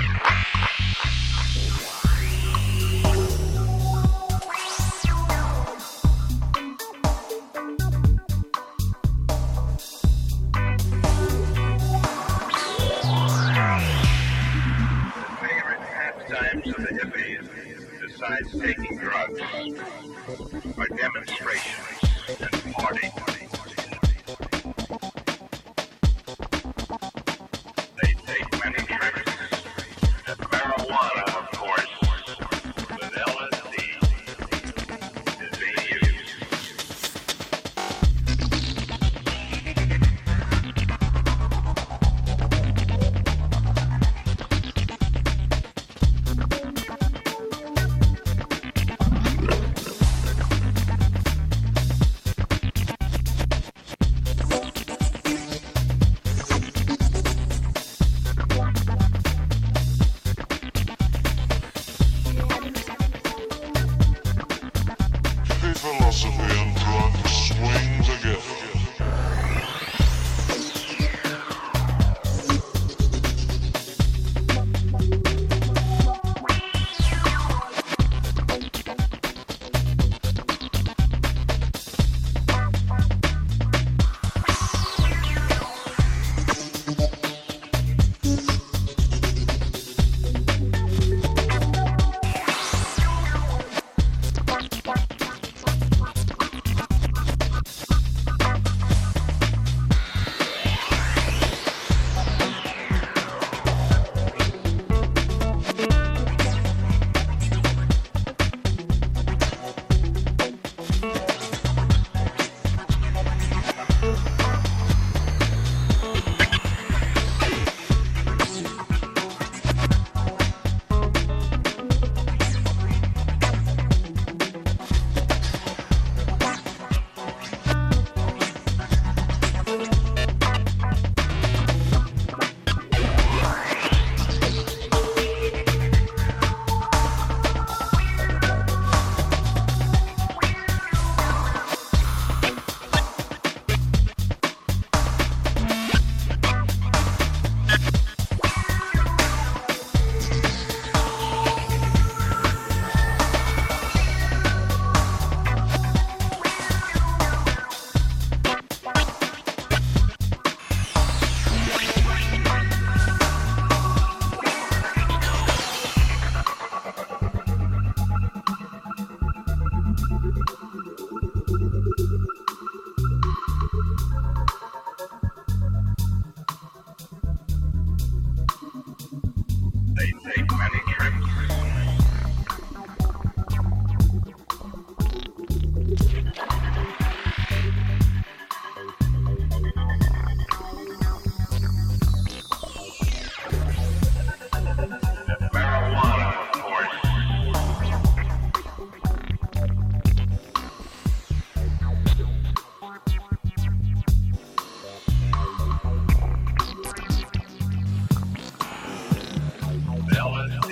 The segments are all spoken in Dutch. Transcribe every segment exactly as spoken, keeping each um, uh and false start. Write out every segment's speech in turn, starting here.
L S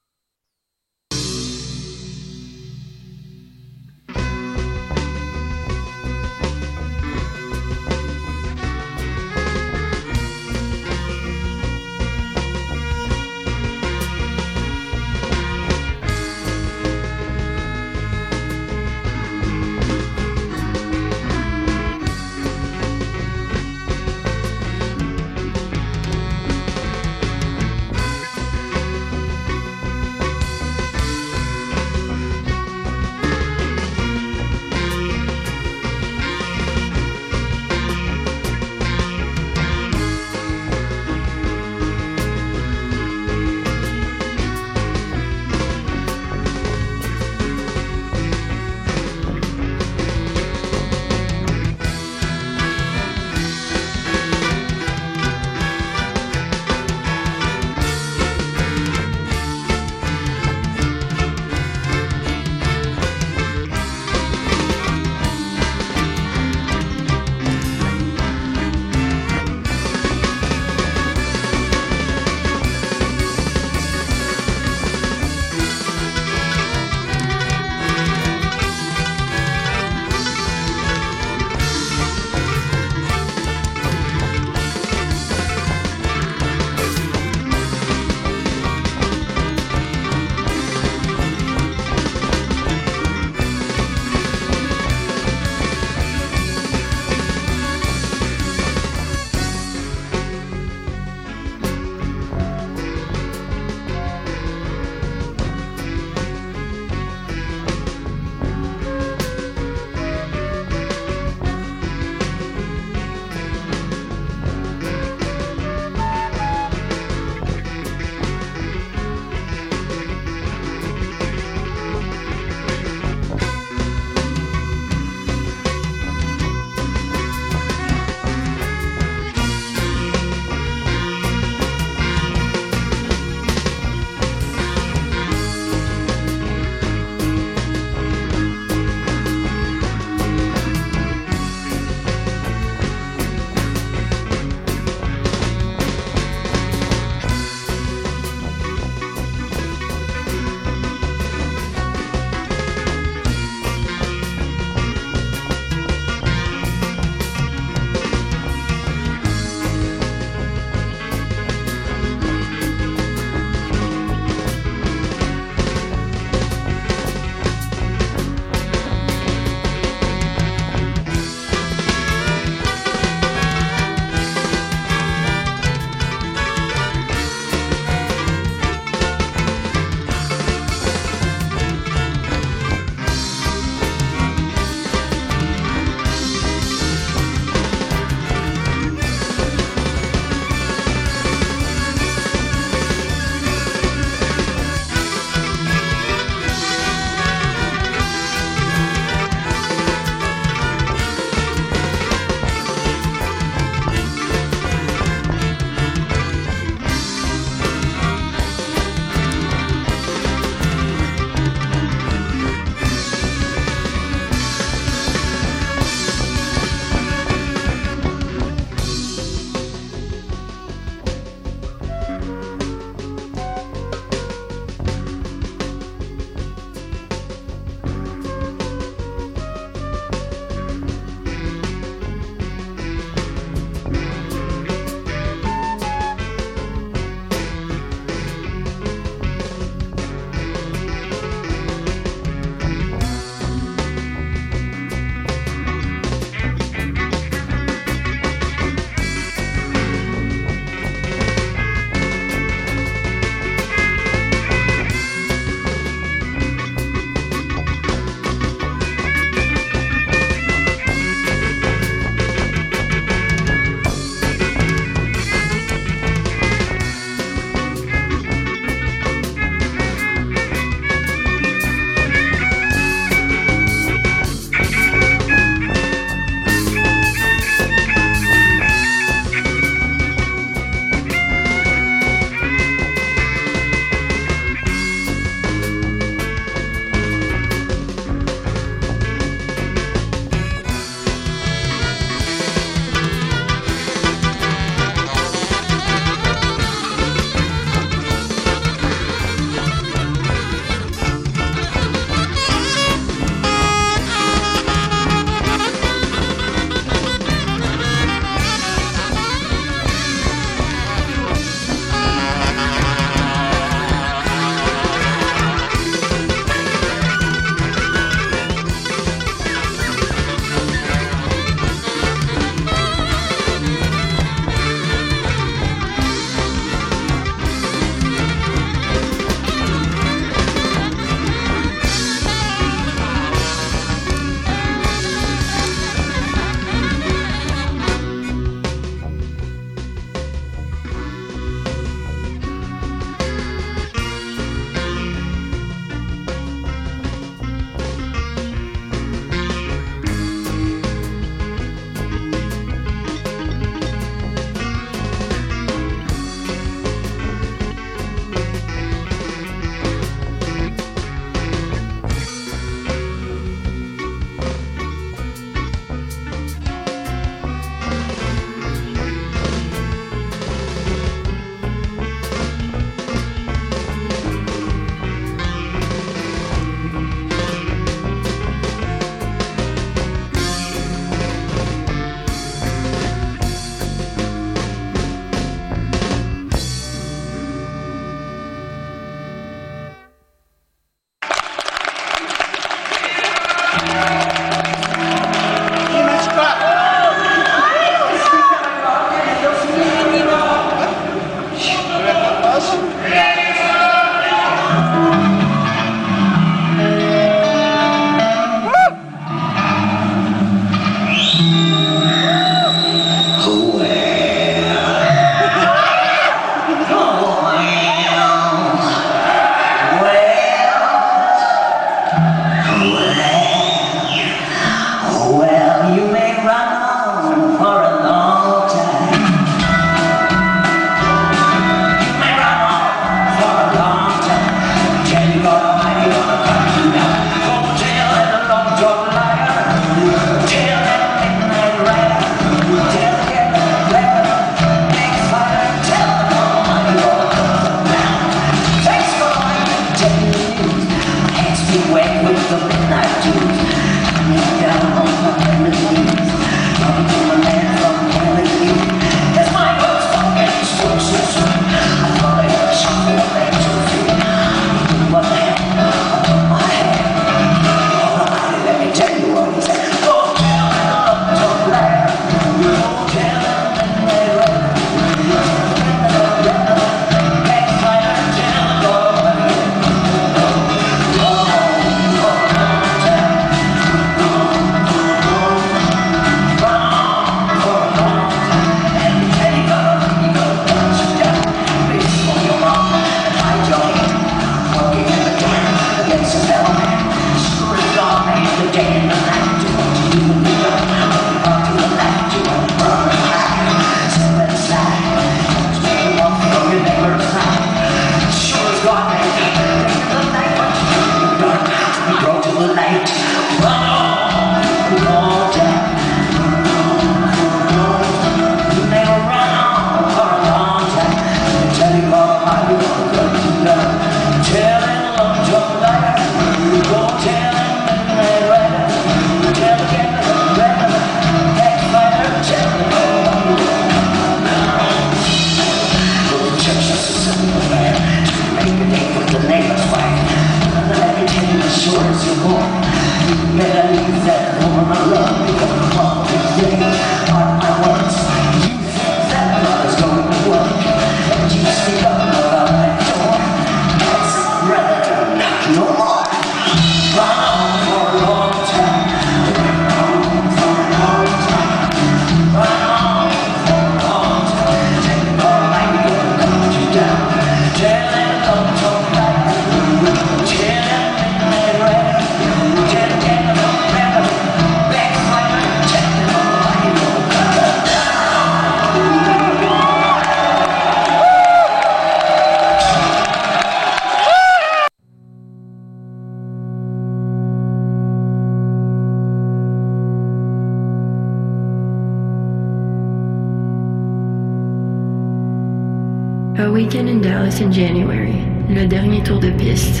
A weekend in Dallas in January, le dernier tour de piste.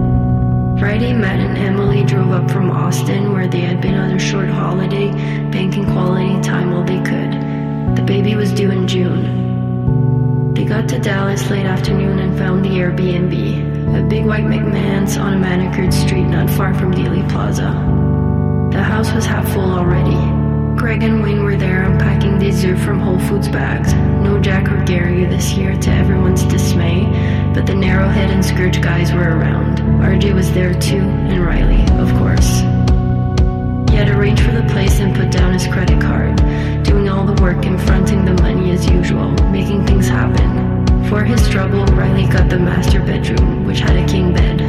Friday, Matt and Emily drove up from Austin, where they had been on a short holiday, banking quality time while they could. The baby was due in June. They got to Dallas late afternoon and found the Airbnb, a big white McMahon's on a manicured street not far from Dealey Plaza. The house was half full already. Greg and Wayne were there unpacking dessert from Whole Foods bags. No Jack or Gary this year, to everyone's dismay, but the Narrowhead and Scourge guys were around. R J was there too, and Riley, of course. He had arranged for the place and put down his credit card, doing all the work and fronting the money as usual, making things happen. For his trouble, Riley got the master bedroom, which had a king bed.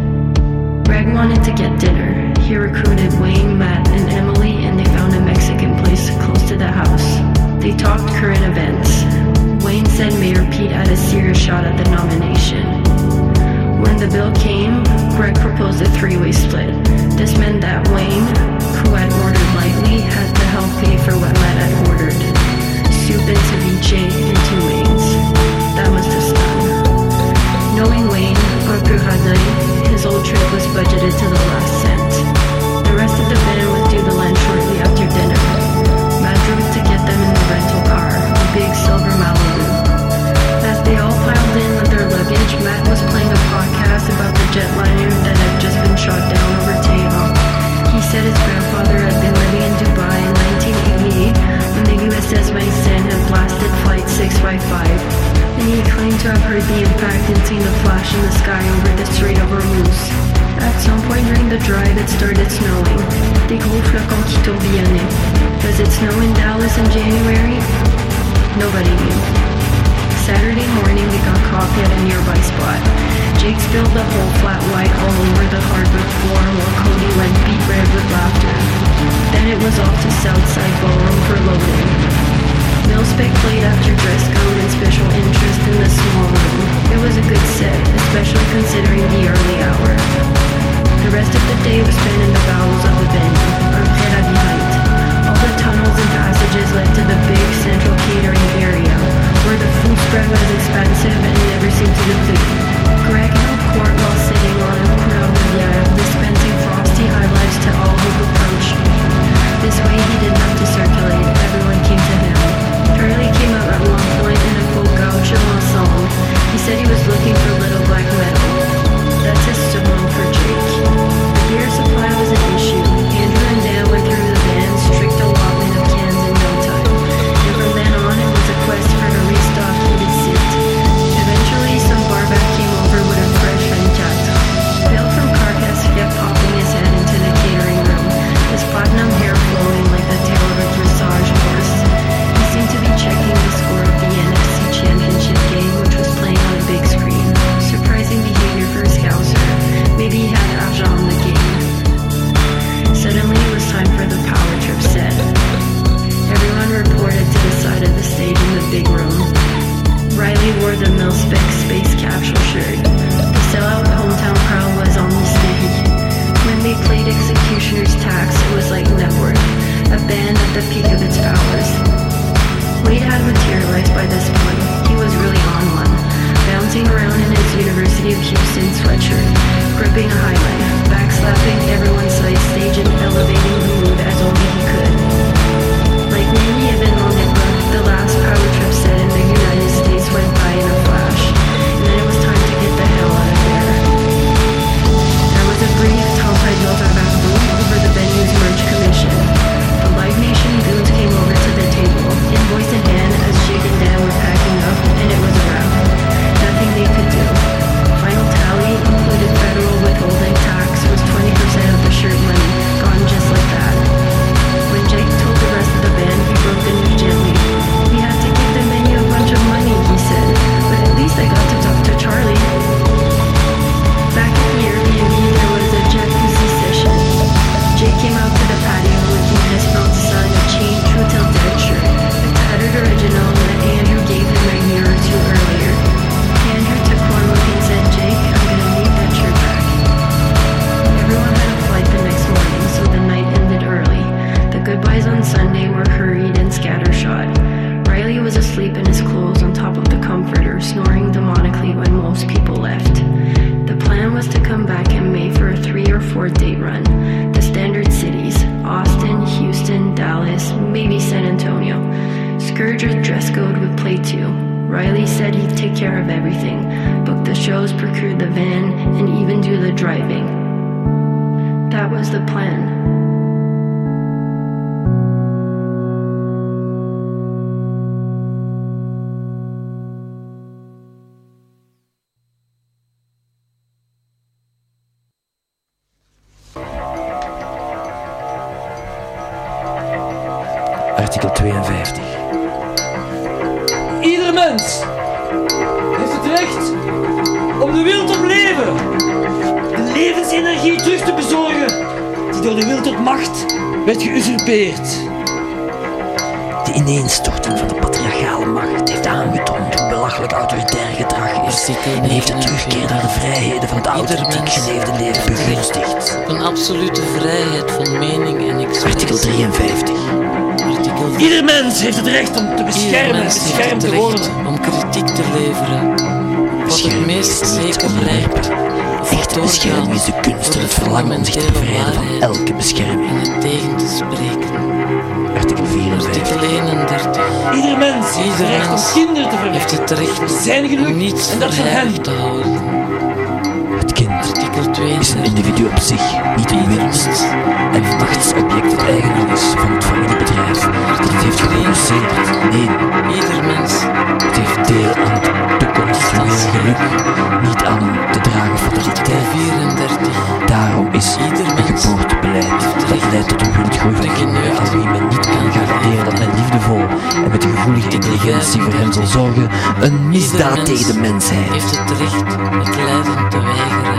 Greg wanted to get dinner. He recruited Wayne, Matt, and Emily, and they found a Mexican place close to the house. They talked current events. Wayne said Mayor Pete had a serious shot at the nomination. When the bill came, Greg proposed a three-way split. This meant that Wayne, who had ordered lightly, had to help pay for what Matt had ordered. Soup and ceviche and two wings. That was the stun. Knowing Wayne, un peu radin, his old trip was budgeted to the last cent. The rest of the band was due to land shortly after dinner. Matt drove to get them in the rental car, a big silver Malibu. As they all piled in with their luggage, Matt was playing a podcast about the jetliner that had just been shot down over Tehran. He said his grandfather had been living in Dubai in nineteen eighty-eight when the U S S Vincennes had blasted Flight six five five. even seen the flash in the sky over the Strait of Hormuz. At some point during the drive, it started snowing. Des gros flocons qui tourbillonnaient. Does it snow in Dallas in January? Nobody knew. Saturday morning, we got coffee at a nearby spot. Jake spilled the whole flat white all over the hardwood floor while Cody went beat red with laughter. Then it was off to Southside Ballroom for loading. Mil-Spec played after dress code and special interest in the small room. It was a good set, especially considering the early hour. The rest of the day was spent in the bowels of the venue, or Pret à Vihite. All the tunnels and passages led to the big central catering area, where the food spread was expansive and never seemed to deplete. Greg held court while sitting on a crown, dispensing frosty high lives to all who approached. This way he didn't have to circulate, everyone came to him. Charlie came out at one point in a full gaucho ensemble. He said he was looking for Little Black Metal. That's his pseudonym for Jake. The beer supply was an issue. Andrew and Dan went through the van's strict allotment of cans in no time. And from then on, it was a quest for a restock heated seat. Eventually, some barback came over with a fresh vintage. Bill from Carcass kept popping his head into the catering room, his platinum hair flowing like the tail of a dressage horse. He seemed to be checking the score of the N F C Championship game, which was playing on a big screen. Surprising behavior for a Scouser. Maybe he had Argent on the game. Suddenly, it was time for the power trip set. Everyone reported to the side of the stage in the big room. Riley wore the Mil-Spec space capsule shirt. The sellout hometown crowd was on the stage. When they played Executioner's Tax, it was like Network, a band at the peak of its powers. Wade had materialized by this point. He was really on one, bouncing around in his University of Houston sweatshirt, gripping a high life, backslapping everyone's side stage and elevating the mood as only he could. Like many events on the book, the last power trip set in the United States went by in a flash, and then it was time to get the hell out of there. There was a brief Tampay-Delta-Back boom over the venue's merch commission. The Live Nation goons came over to the table, invoice in hand as Jake and Dan were packing up, and it was a wrap. Nothing they could do. Final tally included federal withholding tax was twenty percent of the shirt money, gone just like that. When Jake told the rest of the band, he broke the news gently. We had to give the venue a bunch of money, he said, but at least I got to talk to Charlie. Back at the Airbnb, there was a jacuzzi session. Jake came out to the patio looking his son a chain True Till Dead shirt, a tattered original that Andrew gave him a year or two earlier. Andrew took one look and said, Jake, I'm gonna need that shirt back. Everyone had a flight the next morning, so the night ended early. The goodbyes on Sunday were hurried and scattershot. Riley was asleep in his clothes on top of the comforter, snoring demonically when most people left. The plan was to come back in May for a three or four date run. The standard cities, Austin, Houston, Dallas, maybe San Antonio. Scourge's dress code would play too. Riley said he'd take care of everything, book the shows, procure the van, and even do the driving. That was the plan. Artikel tweeënvijftig. Ieder mens heeft het recht om de wil tot leven, de levensenergie terug te bezorgen die door de wil tot macht werd geusurpeerd. De ineenstorting van de patriarchale macht heeft aangetoond hoe belachelijk autoritair gedrag is en heeft de terugkeer naar de vrijheden van het authentiek geleefde leven begunstigd. Een absolute vrijheid van mening en expressie. Artikel drieënvijftig. Ieder mens heeft het recht om te beschermen en beschermd te worden. Om kritiek te leveren. Wat het meest zeker blijkt. Echte bescherming is de kunst en het verlangen om zich te bevrijden van elke bescherming. En het tegen te spreken. Artikel vierenvijftig. Artikel eenendertig. Ieder mens heeft het recht om kinderen te heeft verwekken. het recht Zijn geluk om niets en dat van hen verheilig te houden. Het kind Artikel tweeëndertig. is een individu op zich, niet een winst. En een machtsobject dat eigenaar is van het familiebedrijf dat het heeft geproduceerd. Nee, Ieder mens het heeft deel aan de toekomst individueel geluk, niet aan om te dragen fataliteit. vierendertig. Daarom is een geboortebeleid dat leidt tot een wildgroei van kinderen aan wie men niet kan garanderen dat men liefdevol en met een gevoelige intelligentie voor hen zal zorgen, een misdaad tegen de mensheid. Heeft het recht het lijden te weigeren.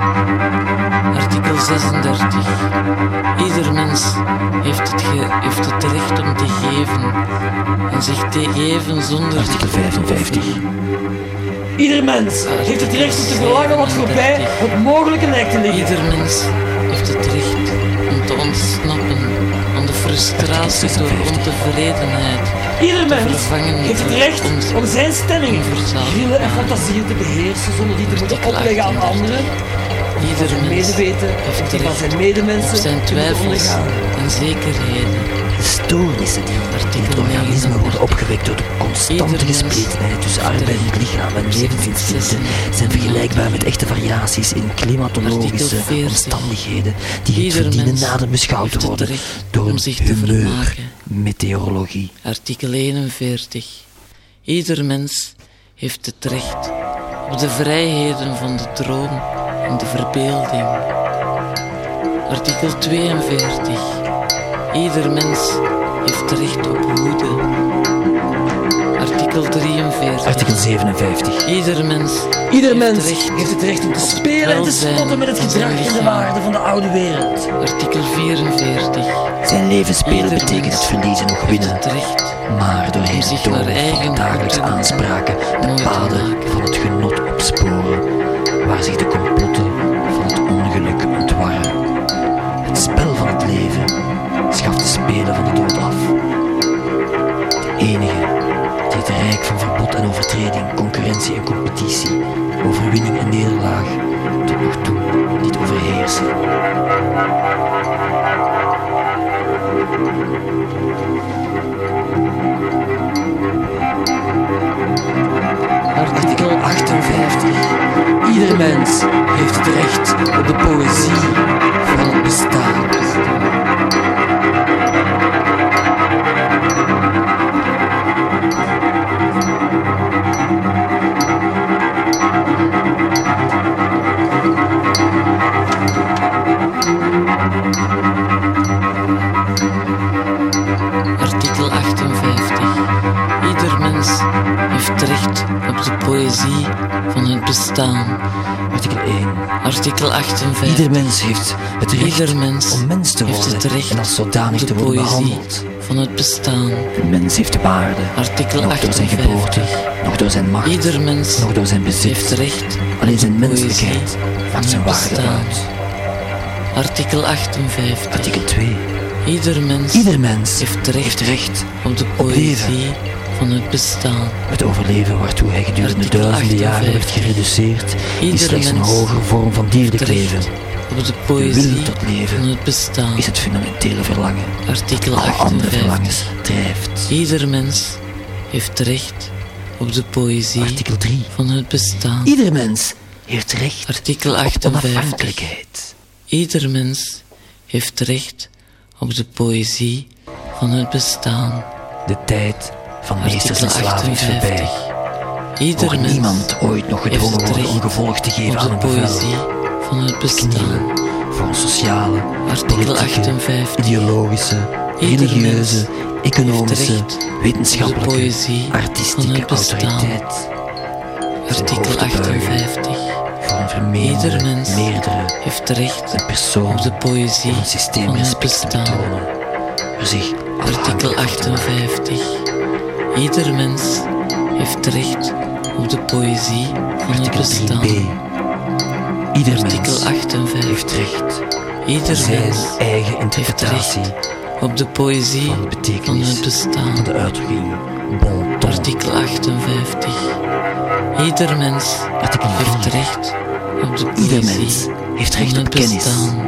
Artikel zesendertig. Ieder mens heeft het, ge- heeft het recht om te geven en zich te geven zonder... Artikel vijfenvijftig. Ieder mens heeft het recht om te verlangen wat voorbij het mogelijke lijkt te liggen. Ieder mens heeft het recht om te ontsnappen aan de frustratie door ontevredenheid. Ieder te mens vervangen heeft het door recht ons- om zijn stemmingen, onverzadigd grillen en aan. fantasieën te beheersen zonder die te moeten Artikel opleggen aan achtendertig. anderen. Ieder Zijn mens medeweten heeft en het die van recht zijn medemensen op zijn te moeten twijfels ondergaan. en zekerheden. De stoornissen die in het Artikel organisme worden negenendertig. opgewekt door de constante Ieder mens gespletenheid tussen arbeidend lichaam en levensinstincten zijn vergelijkbaar met echte variaties in klimatologische Artikel veertig. omstandigheden die het Ieder verdienen mens nader beschouwd heeft te het worden recht door om een zich te vermaken. humeur-meteorologie. Artikel eenenveertig. Ieder mens heeft het recht op de vrijheden van de droom en de verbeelding. Artikel tweeënveertig. Ieder mens heeft recht op woede. Artikel drieënveertig. Artikel zevenenvijftig. Ieder mens Ieder heeft mens recht heeft het recht om te op spelen en te welzijn spotten met het van zijn gedrag en de lichaam. waarden van de oude wereld. Artikel vierenveertig. Zijn leven spelen Ieder betekent mens het verliezen nog heeft winnen. het recht Maar doorheen om de zich toon naar van eigen de dagelijkse goederen aanspraken de mooi te paden maken. van het genot opsporen, waar zich de complotten van het ongeluk ontwarren. Het spel van het leven schaft de spelen van de dood af. De enige die het rijk van verbod en overtreding, concurrentie en competitie, overwinning en nederlaag tot nog toe niet overheersen. Artikel achtenvijftig. Ieder mens heeft het recht op de poëzie van het bestaan. Artikel achtenvijftig. Ieder mens heeft recht op de poëzie van het bestaan. Artikel één. Artikel achtenvijftig. Ieder mens heeft het recht Ieder mens om mens te heeft worden het recht en als zodanig op te de worden poëzie behandeld. van het bestaan. Een mens heeft waarde, Artikel nog door zijn achtenvijftig. geboorte, nog door zijn macht, Ieder mens nog door zijn heeft bezit. recht Alleen zijn op de menselijkheid poëzie maakt zijn van waarde het bestaan. uit. Artikel achtenvijftig. Artikel twee. Ieder mens Ieder mens heeft recht, heeft recht op de op leven. poëzie van het bestaan. Het overleven waartoe hij gedurende Artikel duizenden jaren werd achtenvijftig. gereduceerd, is Ieder slechts een mens hogere vorm van dierlijk heeft leven. recht op de De poëzie wil tot leven van het bestaan. is het fundamentele verlangen. Artikel Alle andere achtenvijftig. verlangens drijft. Ieder mens heeft recht op de poëzie Artikel drie. van het bestaan. Ieder mens heeft recht Artikel op achtenvijftig. onafhankelijkheid. Ieder mens heeft recht op de poëzie van het bestaan. De tijd van meesters en Artikel slaven is voorbij. achtenvijftig. Ieder Mocht mens niemand ooit nog heeft gedwongen het worden om recht gevolg te geven op aan de een bevel. poëzie van het bestaan. Knielen voor een sociale, Artikel politieke, achtenvijftig. ideologische, Ieder religieuze, mens economische, heeft recht op de wetenschappelijke, poëzie van artistieke het bestaan. autoriteit. Zijn Artikel hoofd te buigen achtenvijftig. voor een vermeende, Ieder mens meerdere, heeft recht een persoon op de poëzie of een systeem van het respect te bestaan. betonen. Er zich Artikel afhankelijk van te maken. achtenvijftig. Ieder mens heeft recht op de poëzie van het Artikel bestaan. drie b. Ieder Artikel mens achtenvijftig. heeft recht Ieder zijn mens eigen heeft interpretatie recht op de poëzie van de van betekenis het bestaan. van de uitdrukking bon ton. Artikel achtenvijftig. Ieder mens Artikel heeft vier. recht op de Ieder poëzie mens heeft van recht op het kennis. bestaan.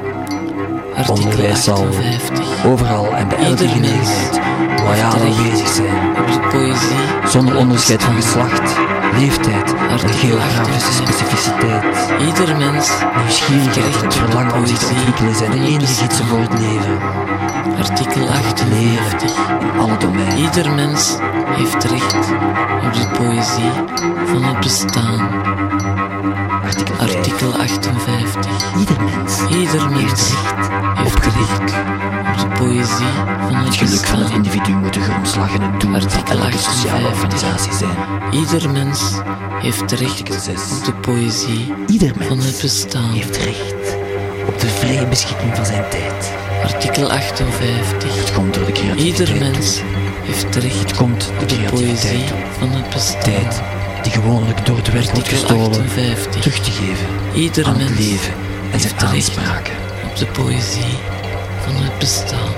Artikel Onderwijs zal achtenvijftig. overal en bij elke Ieder gelegenheid mens loyaal heeft recht aanwezig zijn, op de poëzie zonder van het onderscheid van bestaan. geslacht, leeftijd en geografische specificiteit. Ieder mens Nieuwsgierigheid en het verlangen om zich te ontwikkelen zijn de enige gidsen voor het leven. Artikel Leren achtenvijftig. in alle domeinen. Ieder mens heeft recht op de poëzie van het bestaan. Artikel vijf. Artikel achtenvijftig. Ieder mens Ieder mens heeft recht op de poëzie van Het het geluk van het bestaan. individu moet de grondslag en het doel van Artikel elke sociale achtenvijftig. organisatie zijn. Ieder mens heeft recht Artikel zes. op de poëzie Ieder van mens het bestaan. heeft recht op de vrije beschikking van zijn tijd. Artikel achtenvijftig. Het komt door de creativiteit Ieder toe. mens heeft recht Het komt de op de creativiteit poëzie toe. van het bestaan. Tijd die gewoonlijk door het werk wordt Artikel gestolen, achtenvijftig. terug te geven Ieder aan het mens leven en zijn heeft recht aanspraken. op de poëzie van het bestaan.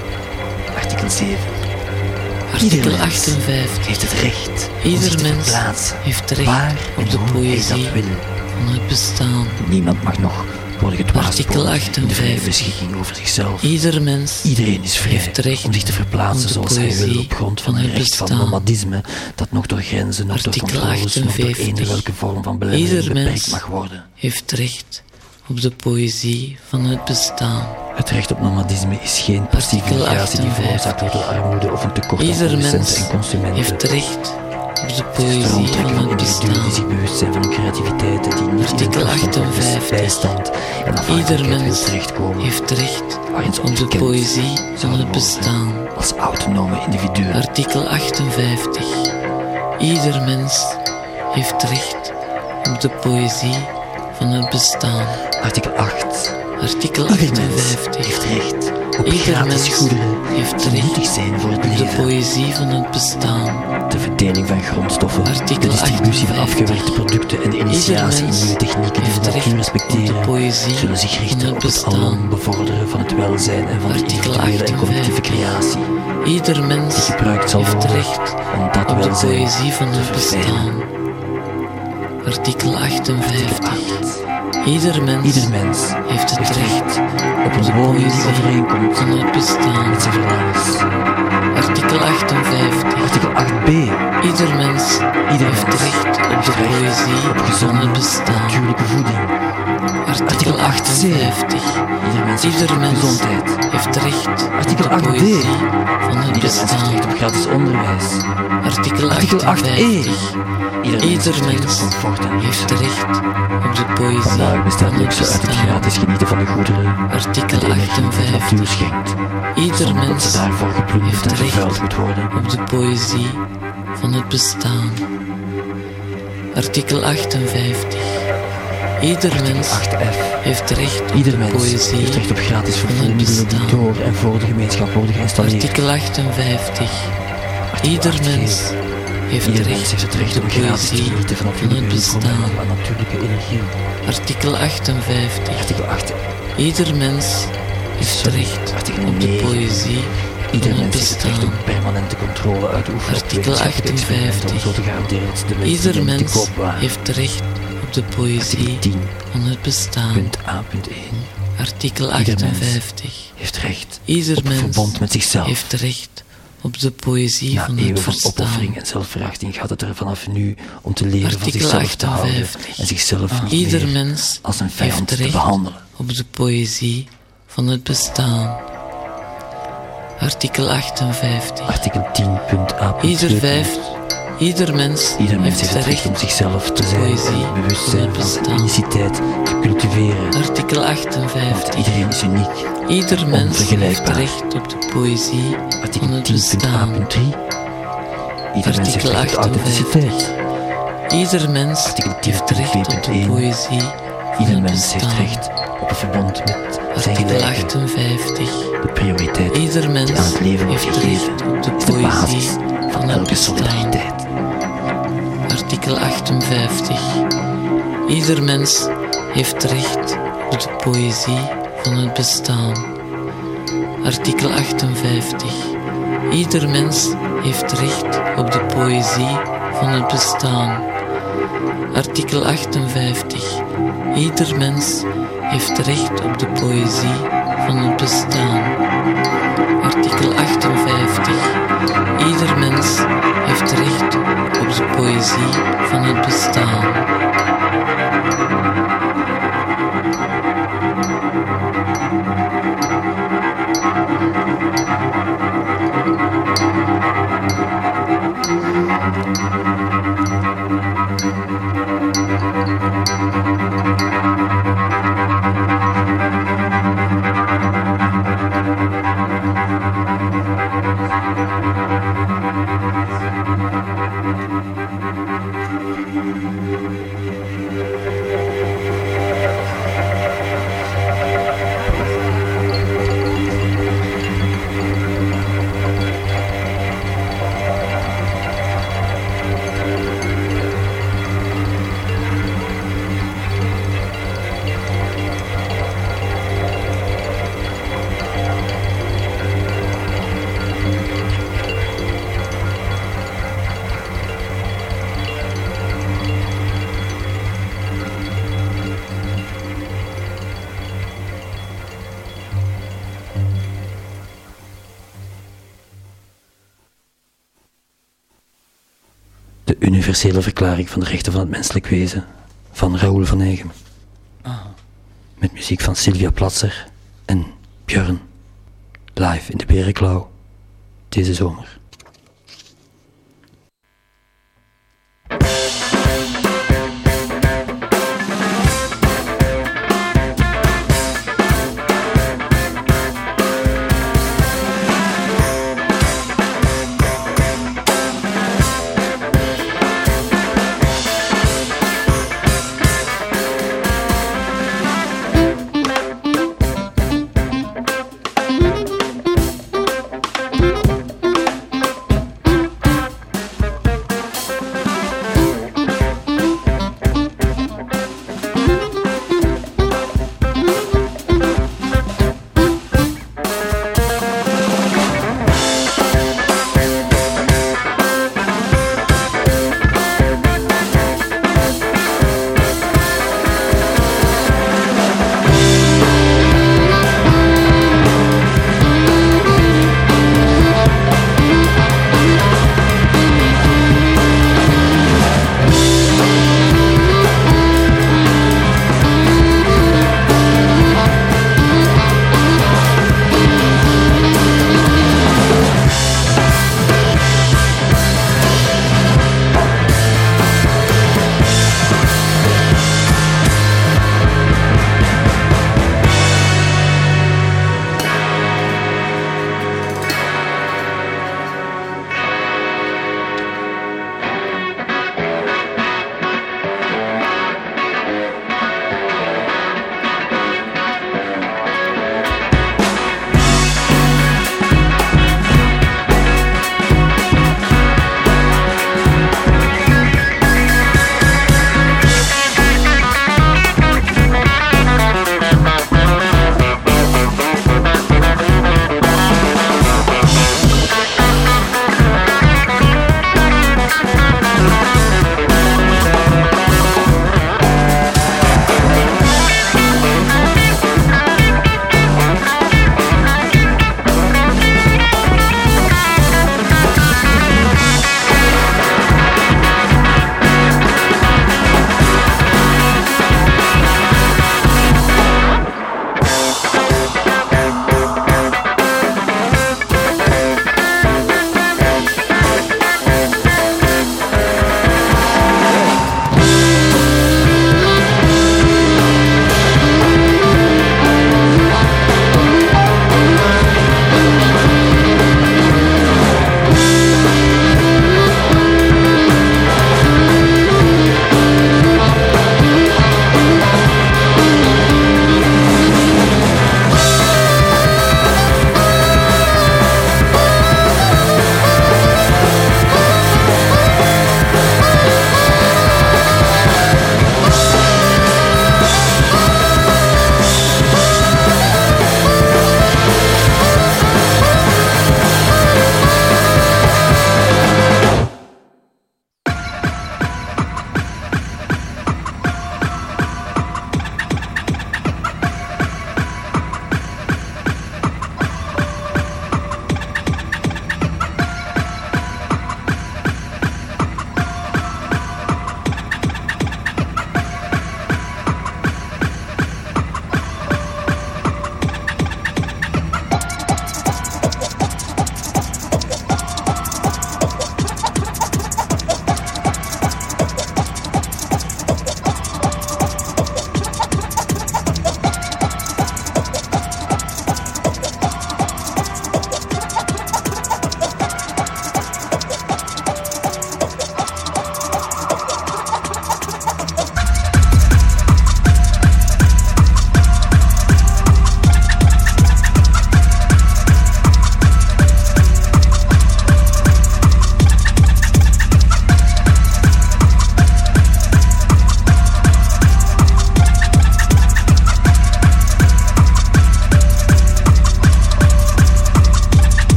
Artikel zeven. Artikel Ieder mens achtenvijftig. heeft het recht om Ieder zich te mens verplaatsen heeft recht waar op en de hoe hij poëzie dat wil. van het bestaan. Niemand mag nog worden Artikel gedwaasd in de vrije achtenvijftig. beschikking over zichzelf. Ieder mens Iedereen is vrij heeft recht om zich te verplaatsen om de zoals hij wil poëzie op grond van van een het recht van bestaan. nomadisme dat nog door grenzen, nog door Artikel controles, nog door achtenvijftig. eender welke vorm van belemmering Ieder beperkt mens mag worden. heeft recht op de poëzie van het bestaan. Het recht op nomadisme is geen passieve Artikel migratie die veroorzaakt wordt door armoede of een tekort aan Ieder producenten mens en consumenten. heeft recht op de Het poëzie stroomtrekken van van het individuen die bestaan. zich bewust zijn van hun creativiteit en die niet in Artikel een toestand van achtenvijftig. bijstand en Ieder afhankelijkheid wil mens terechtkomen, heeft recht waarin ze op de ontkend poëzie van zouden het worden bestaan. als autonome individuen. Artikel achtenvijftig. Ieder mens heeft recht op de poëzie van het bestaan. Artikel acht. Artikel Ieder mens achtenvijftig. heeft recht op Ieder gratis mens goederen heeft die recht nuttig zijn voor het op de leven. poëzie van het bestaan. De verdeling van grondstoffen, Artikel de distributie van achtenvijftig. afgewerkte producten en de initiatie in mens nieuwe technieken die heeft de natuur recht op de respecteren, poëzie zullen zich van richten het op het bestaan. alom bevorderen van het welzijn en van de Artikel individuele en collectieve achtenvijftig. creatie, Ieder mens die gebruikt zal heeft worden recht om dat op de welzijn poëzie van te het verfijnen. bestaan. Artikel achtenvijftig. acht. Ieder mens Ieder mens heeft het heeft recht op op de een woning die poëzie overeenkomt van het bestaan. met zijn verlangens. Artikel achtenvijftig. Artikel acht b. Ieder mens Ieder heeft mens recht op de heeft recht poëzie op van gezonde, het bestaan. natuurlijke voeding. Artikel acht c. achtenvijftig. Ieder mens heeft Ieder recht op mens gezondheid. heeft recht op Artikel de acht d. poëzie van het Ieder mens heeft bestaan. recht op gratis onderwijs. Artikel Artikel acht e. achtenvijftig. Ieder, Ieder mens heeft recht mens op comfort en luxe. heeft recht op de poëzie Vandaag bestaat van het luxe uit het bestaan. gratis genieten van de goederen Artikel en de energie die de achtenvijftig. natuur schenkt, Ieder zonder dat mens ze daarvoor geplunderd heeft en vervuild recht moet worden. op de poëzie van het bestaan. Artikel achtenvijftig. Ieder mens acht f. heeft recht op Ieder de mens poëzie heeft recht op gratis van het vervoermiddelen die bestaan. door en voor de gemeenschap worden geïnstalleerd. Artikel achtenvijftig. Ieder acht g. mens heeft Ieder recht mens heeft het op recht de om gratis te poëzie genieten van van natuurlijke het bestaan. hulpbronnen en natuurlijke energie. Artikel achtenvijftig. Artikel acht. Ieder mens heeft Sorry, recht artikel op de negen. poëzie Ieder van het mens heeft het recht bestaan. om permanente controle uit te oefenen op Artikel wetenschappelijke experimenten om achtenvijftig. zo te garanderen dat ze de mensen Ieder niet te mens koop waren. heeft recht op de poëzie Artikel tien. van het bestaan. Punt A. Punt één. Artikel Ieder mens achtenvijftig. heeft recht Ieder op een mens verbond met zichzelf. heeft recht op de poëzie Na van het eeuwen van verstaan. opoffering en zelfverachting gaat het er vanaf nu om te leren van Artikel zichzelf te houden achtenvijftig. en zichzelf niet Ieder meer mens als een vijand heeft te recht behandelen. op de poëzie van het bestaan. Artikel achtenvijftig. Artikel tien punt A. Ieder vijf, ieder mens Ieder mens heeft heeft het recht om zichzelf te zijn poëzie en bewustzijn van het van zijn bestaan. uniciteit te cultiveren. Artikel Want achtenvijftig. iedereen is uniek. Ieder mens heeft onvergelijkbaar. recht op de poëzie van Artikel het tien punt A. bestaan. punt drie. Ieder mens heeft Artikel recht op authenticiteit. Ieder mens Artikel tien heeft punt recht twee op punt de één. poëzie van Ieder het mens heeft bestaan. recht op een verbond met zijn Artikel gelijken. achtenvijftig. De prioriteit Ieder mens die aan het leven wordt heeft gegeven recht op de is de poëzie basis van van het elke bestaan. solidariteit. Artikel achtenvijftig. Ieder mens heeft recht op de poëzie van het bestaan. Artikel achtenvijftig. Ieder mens heeft recht op de poëzie van het bestaan. Artikel achtenvijftig. Ieder mens heeft recht op de poëzie van het bestaan. Artikel achtenvijftig. Ieder mens heeft recht op de poëzie van het bestaan. De universele verklaring van de rechten van het menselijk wezen, van Raoul van Egem. Ah. Met muziek van Sylvia Platzer en Björn. Live in de Berenklauw, deze zomer.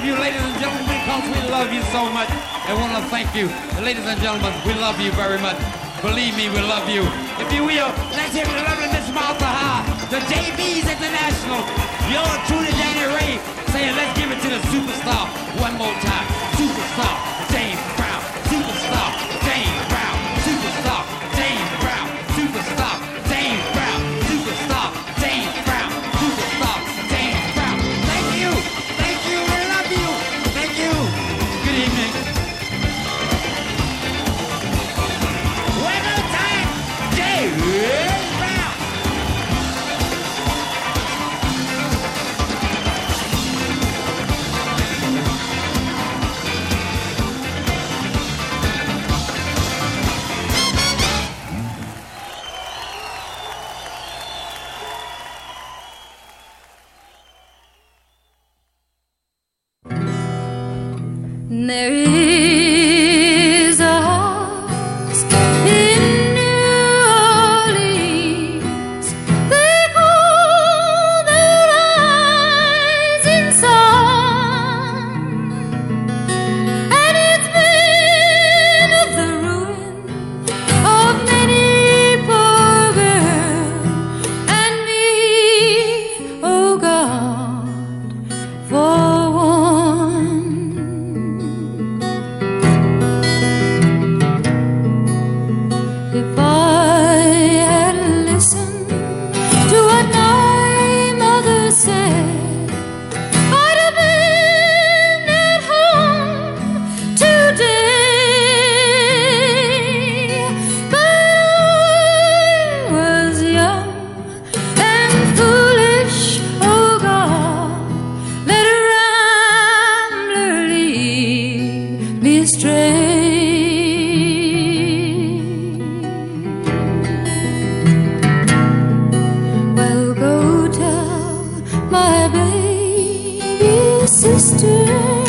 of you, ladies and gentlemen, because we love you so much. I want to thank you. Ladies and gentlemen, we love you very much. Believe me, we love you. If you will, let's hear the lovely Miss Martha Ha, the J B's International. You're true to Danny Ray, saying let's give it to the superstar one more time. Superstar James Brown. Superstar James Brown. Superstar James Brown. Superstar James Brown. Superstar James Brown. Superstar James Brown. Thank you. Thank you. We love you. Thank you. Good evening. One more time. James Brown. There is a house in New Orleans they call the Rising Sun, and it's been the ruin of many poor girls and me, oh God, for if I had listened to what my mother said, I'd have been at home today. But I was young and foolish, oh God, let a rambler lead me astray. Sister,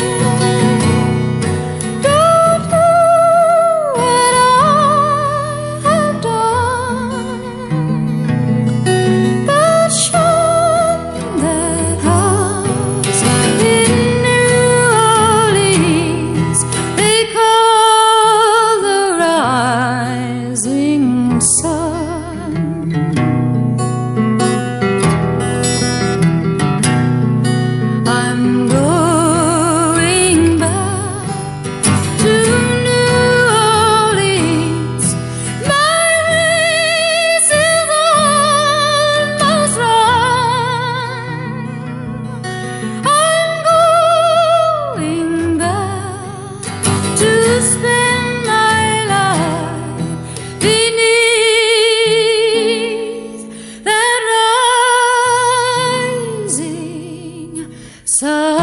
don't know what I have done, but shun that house in New Orleans they call the Rising Sun. I'm going back to New Orleans. My race is almost run. I'm going back to spend my life beneath that rising sun.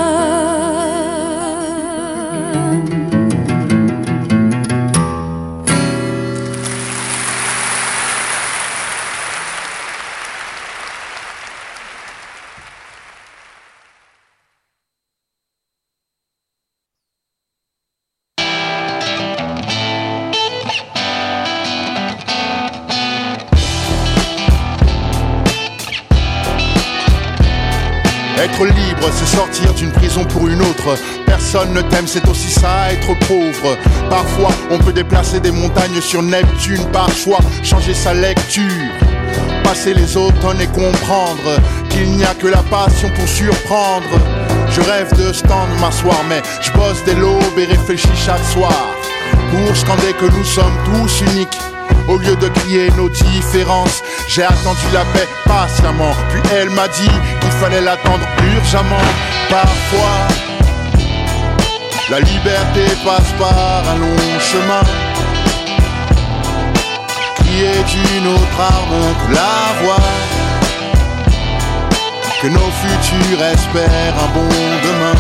Être libre, c'est sortir d'une prison pour une autre. Personne ne t'aime, c'est aussi ça, être pauvre. Parfois, on peut déplacer des montagnes sur Neptune par choix, changer sa lecture. Passer les automnes et comprendre qu'il n'y a que la passion pour surprendre. Je rêve de stand m'asseoir, mais je bosse dès l'aube et réfléchis chaque soir pour scander que nous sommes tous uniques. Au lieu de crier nos différences, j'ai attendu la paix patiemment. Puis elle m'a dit qu'il fallait l'attendre urgemment. Parfois, la liberté passe par un long chemin. Crier d'une autre arme que la voix, que nos futurs espèrent un bon demain.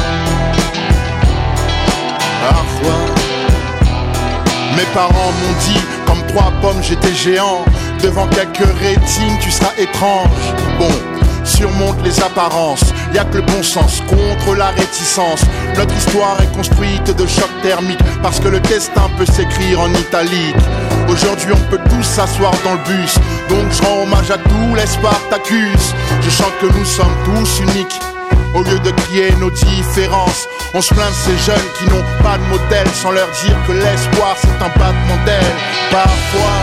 Parfois, mes parents m'ont dit, comme trois pommes j'étais géant. Devant quelques rétines tu seras étrange. Bon, surmonte les apparences, y'a que le bon sens contre la réticence. Notre histoire est construite de chocs thermiques, parce que le destin peut s'écrire en italique. Aujourd'hui on peut tous s'asseoir dans le bus, donc je rends hommage à tous les Spartacus. Je chante que nous sommes tous uniques. Au lieu de crier nos différences, on se plaint de ces jeunes qui n'ont pas de modèle, sans leur dire que l'espoir c'est un battement d'aile. Parfois,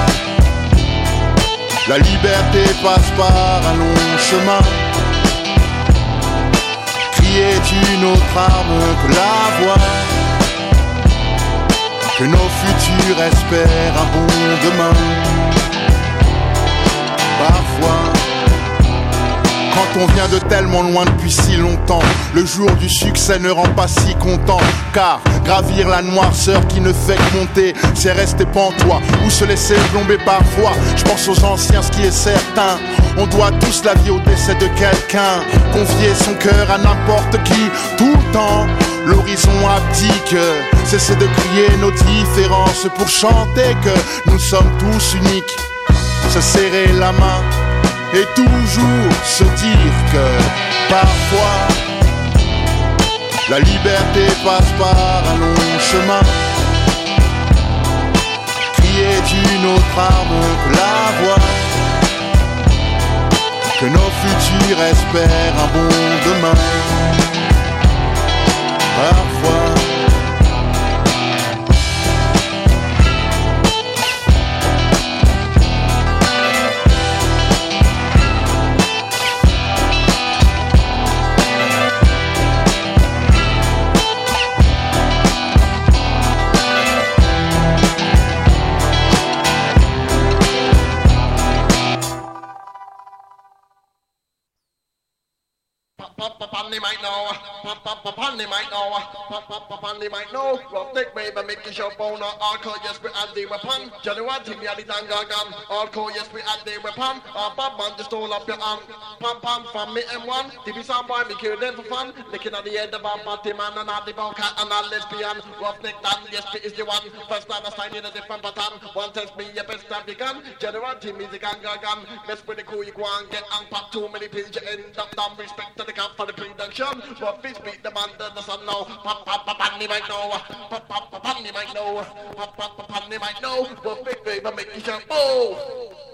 la liberté passe par un long chemin. Crier est une autre arme que la voix. Que nos futurs espèrent un bon demain. Parfois, quand on vient de tellement loin depuis si longtemps, le jour du succès ne rend pas si content. Car gravir la noirceur qui ne fait que monter, c'est rester pantois ou se laisser plomber parfois. Je pense aux anciens, ce qui est certain, on doit tous la vie au décès de quelqu'un. Confier son cœur à n'importe qui, tout le temps. L'horizon abdique, cesser de crier nos différences pour chanter que nous sommes tous uniques. Se serrer la main et toujours se dire que parfois la liberté passe par un long chemin. Crier est une autre arme que la voix. Que nos futurs espèrent un bon demain. Parfois They might know, pop pop pop on they might know, pop pop pop on they might know. Rough neck baby make you show bone all call yes we add the weapon. Johnny one team ya the tanga gun. All call yes we add the weapon. Ah Bob man just stole up your arm. Pam pam from me M one. T V some boy me kill them for fun. Licking at the end of our party man and not the bone cat and all lesbian. Rough neck done yes we is the one. First time I sign in a different pattern. One test me your best have the gun. Johnny one team is the ganga gun. Mess with the cool you go and get and pop too many pills you end up down. Respect to the camp for the production. But fish beat them under the sun now. Pop pop pop on the mic now. Pop pop pop on the mic now. Pop pop pop on the mic now. But big baby make you jump. Oh.